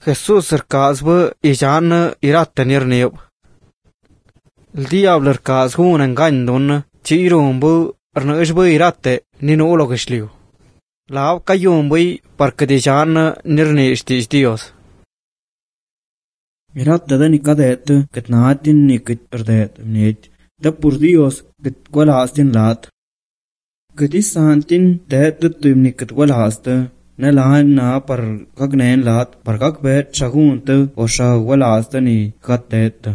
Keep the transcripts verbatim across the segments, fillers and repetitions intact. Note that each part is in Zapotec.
Jesús rkazbë illanë iratë nirnib. El diablo rkazgun enganyndun çirumbu rnëshbë iratë ninulo gëshliu. Lav kayumbi për këtë illanë nirnishti Dios. Iratë dhe një kadetë këtë natin një këtë rdetë mnjët dhe për Dios këtë gualastin latë. Këtë isantin dhe të të një këtë gualastë në lanë na për kak nën latë për kak betë shaguntë o shah gualastë një kadetë.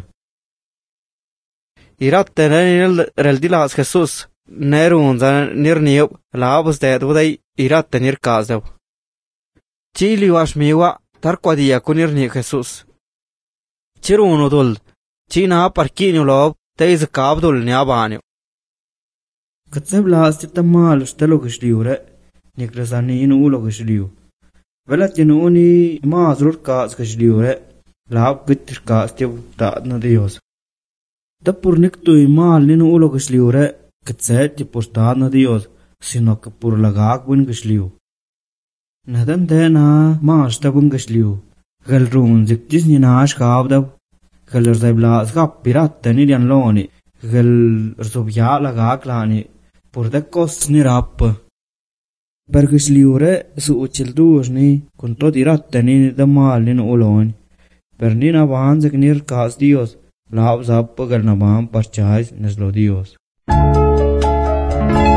Iratë në një reldilas Jesus në runza nirnib lavës dhe dhe dhe iratë nirkazdev. Qili vashmiwa tarkwadia ku nirnib Jesus. Qirunu dul, qina parkinju lov të izë kapdul një abanju. Këtë se vlasti të malë shtelo këshliure, një kresani në ulo këshliu. Velat një në një mazrur kaz këshliure, lav këtë shkaz të vëtatë në Dios. Dhe për një këtu i malë në ulo këshliure, këtë se të postatë në Dios, sino kë për lagak bën këshliu. Në dhe në na mash të bën këshliu. Gëllrun ziktis një nash kapdav, gëllër dhe blas ka pirat të një janë loni, gëllër zubja lagak lani, por dhe kos një rapë. Për këshliure su u qildush një, kun tot i rat të një dhe mal një në uloni, për një në banë zek një rkas Dios, lav zapë gëll në banë për qajs në zlo Dios.